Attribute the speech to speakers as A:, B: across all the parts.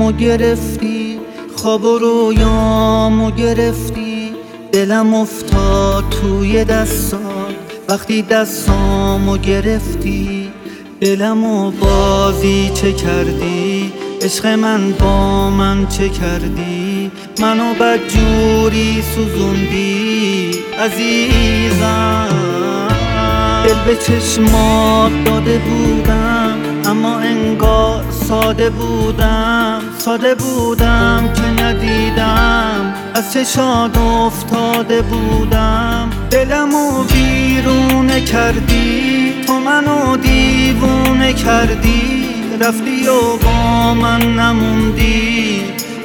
A: جونمو گرفتی، خواب و رویامو گرفتی، دلم افتاد توی دستات وقتی دستامو گرفتی. دلمو بازی چه کردی، عشق من با من چه کردی، منو بدجوری سوزوندی عزیزم. دل به چشمات داده بودم اما انگار ساده بودم، ساده بودم که ندیدم از چشات افتاده بودم. دلمو بیرونه کردی، تو منو دیوونه کردی، رفتی و با من نموندی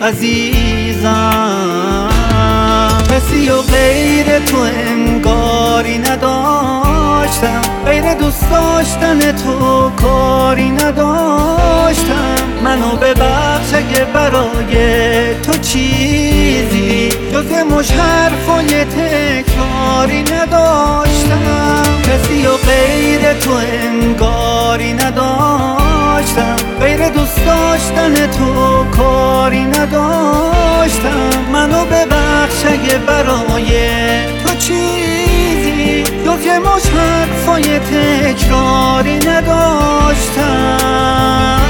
A: عزیزم. کسی و غیر تو انگاری نداشتم، غیر دوست داشتن تو کاری نداشتم. منو ببخش اگه برای تو چیزی جز مش حرفای تکراری نداشتم. کسی و غیر تو انگاری نداشتم، غیر دوست داشتن تو کاری نداشتم. منو ببخش اگه برای تو چیزی جز مش حرفای تکراری نداشتم.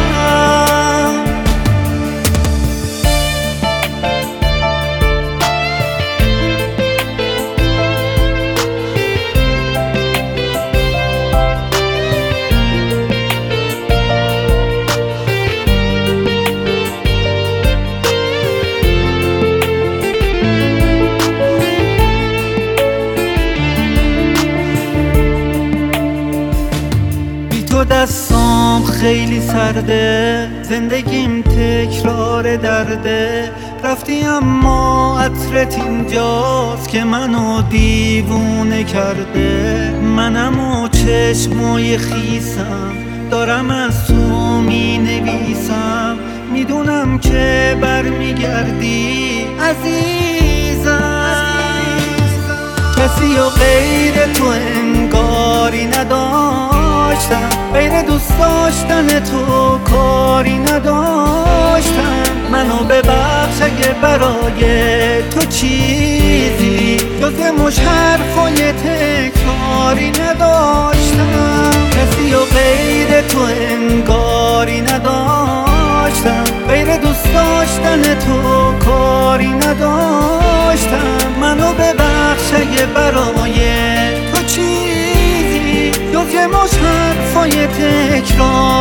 A: دستام خیلی سرده، زندگیم تکرار درده. رفتی اما عطرت اینجاست که منو دیوونه کرده. منم و چشمای خیسم دارم از تو می نویسم، میدونم که برمیگردی عزیزم. کسی و غیر تو انگاری نداشتم، غیر دوست داشتن تو کاری نداشتم. منو ببخش اگه برای تو چیزی جز مش حرفای تکراری نداشتم. کسی و غیر تو انگاری نداشتم، غیر دوست داشتن تو کاری نداشتم. منو ببخش اگه برای تو چیزی جز مش حرفای تکرار